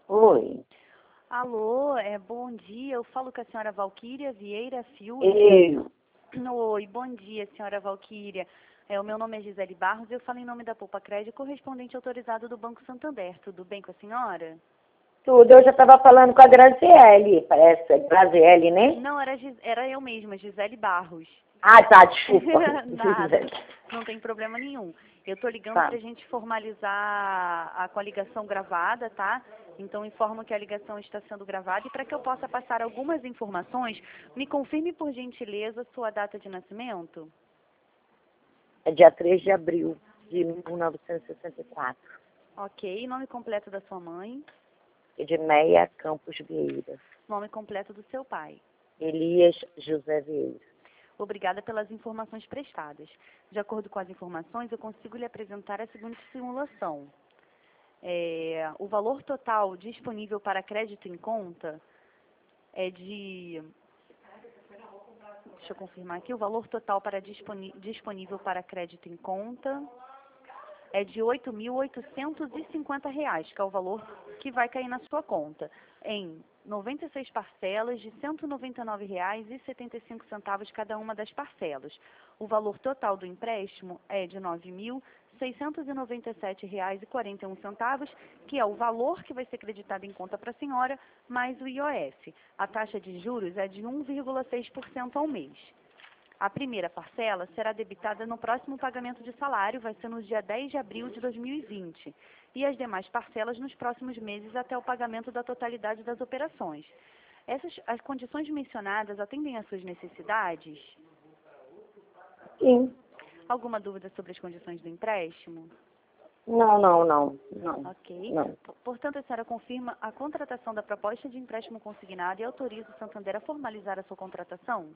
Oi. Alô, bom dia. Eu falo com a senhora Valquíria Vieira Fius. Eu. Oi, bom dia, senhora Valquíria. O meu nome é Gisele Barros e eu falo em nome da Poupa Crédito, correspondente autorizado do Banco Santander. Tudo bem com a senhora? Tudo. Eu já estava falando com a Graziele. Parece é Graziele, né? Não, era eu mesma, Gisele Barros. Ah, tá. Desculpa. Nada, não tem problema nenhum. Eu estou ligando Tá. para a gente formalizar com a ligação gravada, tá? Então, informo que a ligação está sendo gravada e para que eu possa passar algumas informações, me confirme, por gentileza, sua data de nascimento. É dia 3 de abril de 1964. Ok, nome completo da sua mãe, Edmeia Campos Vieira. nome completo do seu pai. Elias José Vieira. Obrigada pelas informações prestadas. De acordo com as informações, eu consigo lhe apresentar a seguinte simulação. O valor total disponível para crédito em conta é de... Deixa eu confirmar aqui. O valor total disponível para crédito em conta é de R$ 8.850, que é o valor que vai cair na sua conta, em 96 parcelas de R$ 199,75 cada uma das parcelas. O valor total do empréstimo é de R$ 9.697,41, que é o valor que vai ser creditado em conta para a senhora, mais o IOF. A taxa de juros é de 1,6% ao mês. A primeira parcela será debitada no próximo pagamento de salário, vai ser no dia 10 de abril de 2020, e as demais parcelas nos próximos meses até o pagamento da totalidade das operações. As condições mencionadas atendem às suas necessidades? Sim. Alguma dúvida sobre as condições do empréstimo? Não. Ok. Não. Portanto, a senhora confirma a contratação da proposta de empréstimo consignado e autoriza o Santander a formalizar a sua contratação?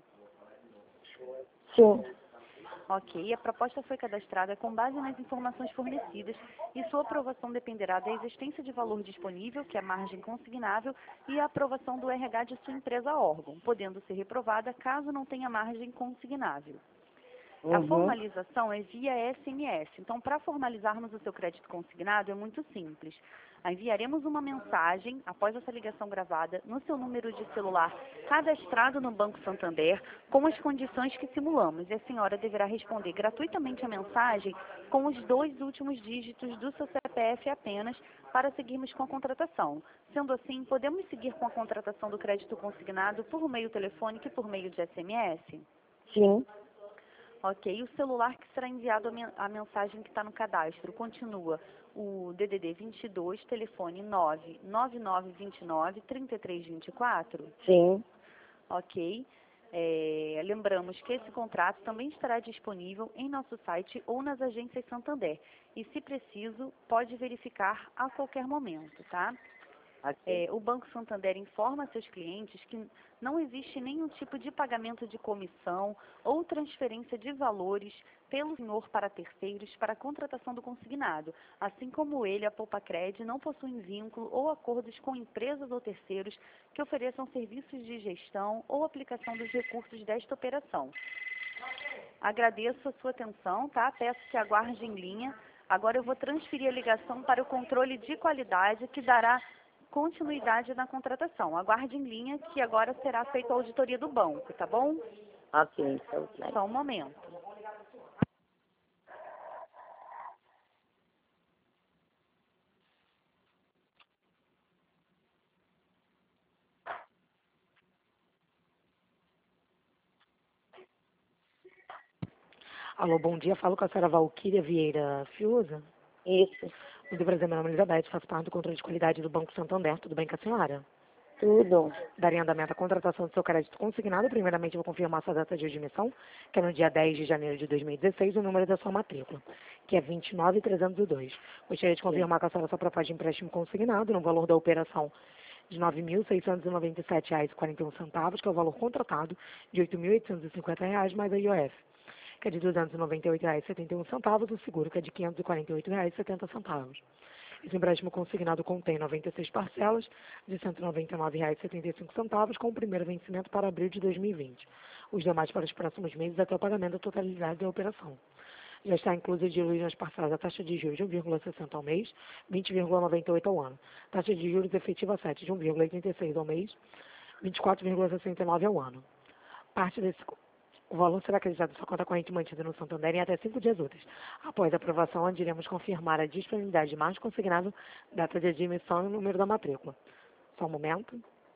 Sim. Ok, a proposta foi cadastrada com base nas informações fornecidas e sua aprovação dependerá da existência de valor disponível, que é a margem consignável, e a aprovação do RH de sua empresa órgão, podendo ser reprovada caso não tenha margem consignável. A formalização é via SMS. Então, para formalizarmos o seu crédito consignado, é muito simples. Enviaremos uma mensagem, após essa ligação gravada, no seu número de celular cadastrado no Banco Santander, com as condições que simulamos. E a senhora deverá responder gratuitamente a mensagem com os 2 últimos dígitos do seu CPF apenas, para seguirmos com a contratação. Sendo assim, podemos seguir com a contratação do crédito consignado por meio telefônico e por meio de SMS? Sim. Ok, o celular que será enviado a mensagem que está no cadastro continua o DDD 22, telefone 99929-3324? Sim. Ok. Lembramos que esse contrato também estará disponível em nosso site ou nas agências Santander. E, se preciso, pode verificar a qualquer momento, tá? Okay. O Banco Santander informa a seus clientes que não existe nenhum tipo de pagamento de comissão ou transferência de valores pelo senhor para terceiros para a contratação do consignado, assim como ele, a Poupacred, não possuem vínculo ou acordos com empresas ou terceiros que ofereçam serviços de gestão ou aplicação dos recursos desta operação. Agradeço a sua atenção, tá? Peço que aguarde em linha. Agora eu vou transferir a ligação para o controle de qualidade, que dará continuidade na contratação. Aguarde em linha, que agora será feita a auditoria do banco, tá bom? Ok, so nice. Só um momento. Alô, bom dia. Falo com a senhora Valquíria Vieira Fiuza. Isso. Muito prazer, meu nome é Elizabeth, faço parte do controle de qualidade do Banco Santander. Tudo bem com a senhora? Tudo. Daria andamento à contratação do seu crédito consignado. Primeiramente, vou confirmar sua data de admissão, que é no dia 10 de janeiro de 2016, o número da sua matrícula, que é 29302. Gostaria de confirmar com a senhora sua proposta de empréstimo consignado no valor da operação de R$ 9.697,41, que é o valor contratado de R$ 8.850 mais a IOF, que é de R$ 298,71, o seguro, que é de R$ 548,70. Esse empréstimo consignado contém 96 parcelas de R$ 199,75, com o primeiro vencimento para abril de 2020. Os demais para os próximos meses até o pagamento da totalidade da operação. já está inclusa de juros nas parcelas da taxa de juros de 1,60 ao mês, 20,98 ao ano. Taxa de juros efetiva 7 de 1,86 ao mês, 24,69 ao ano. Parte desse O valor será acreditado à sua conta corrente mantida no Santander em até 5 dias úteis. Após a aprovação, onde iremos confirmar a disponibilidade de margem consignável, data de admissão e número da matrícula. Só um momento.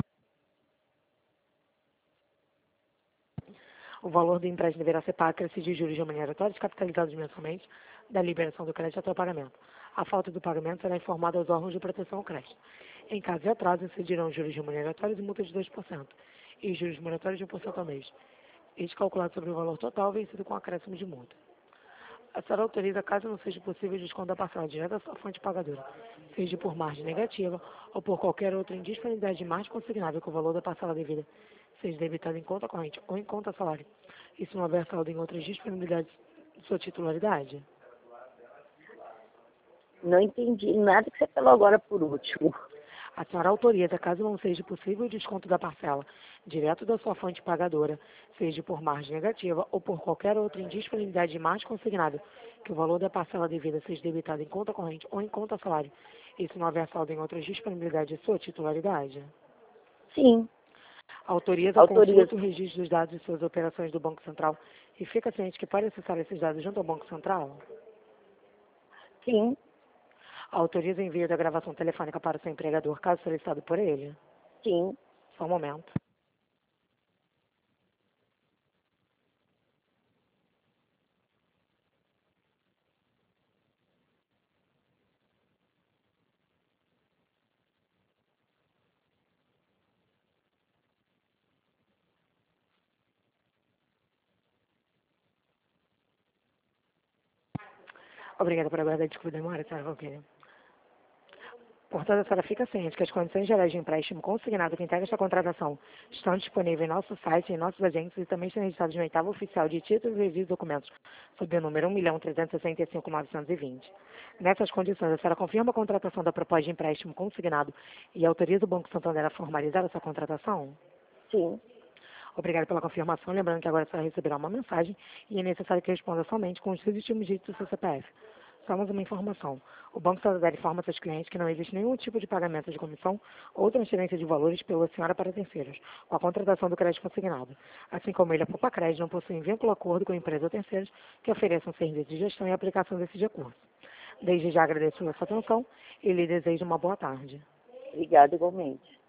O valor do empréstimo deverá ser pago a de juros remuneratórios capitalizados mensalmente da liberação do crédito até o pagamento. A falta do pagamento será informada aos órgãos de proteção ao crédito. Em caso de atraso, incidirão juros remuneratórios e multa de 2% e juros moratórios de 1% ao mês. Este calculado sobre o valor total vencido com acréscimo de multa. A senhora autoriza, caso não seja possível, o desconto da parcela direta da sua fonte pagadora, seja por margem negativa ou por qualquer outra indisponibilidade de margem consignável que o valor da parcela devida seja debitado em conta corrente ou em conta salário, e se não houver saldo em outras disponibilidades de sua titularidade. Não entendi nada que você falou agora por último. A senhora autoriza, caso não seja possível, o desconto da parcela direto da sua fonte pagadora, seja por margem negativa ou por qualquer outra indisponibilidade de margem consignável, que o valor da parcela devida seja debitado em conta corrente ou em conta salário, e se não houver saldo em outras disponibilidades de sua titularidade. Sim. Autoriza a consulta e o registro dos dados de suas operações do Banco Central e fica ciente que pode acessar esses dados junto ao Banco Central? Sim. Autoriza o envio da gravação telefônica para o seu empregador, caso solicitado por ele? Sim. Só um momento. Obrigada por aguardar. Desculpa a demora, senhora Valquíria. Portanto, a senhora fica ciente que as condições gerais de empréstimo consignado que integra esta contratação estão disponíveis em nosso site e em nossos agentes e também estão registrados no oitavo oficial de títulos e documentos sob o número 1.365.920. Nessas condições, a senhora confirma a contratação da proposta de empréstimo consignado e autoriza o Banco Santander a formalizar essa contratação? Sim. Obrigada pela confirmação. Lembrando que agora a senhora receberá uma mensagem e é necessário que responda somente com os seus últimos dígitos do seu CPF. Só mais uma informação. O Banco Santander informa seus clientes que não existe nenhum tipo de pagamento de comissão ou transferência de valores pela senhora para terceiros, com a contratação do crédito consignado. Assim como ele, a Poupa Crédito não possui vínculo ou acordo com empresas ou terceiros que ofereçam serviços de gestão e aplicação desses recursos. Desde já agradeço a sua atenção e lhe desejo uma boa tarde. Obrigada igualmente.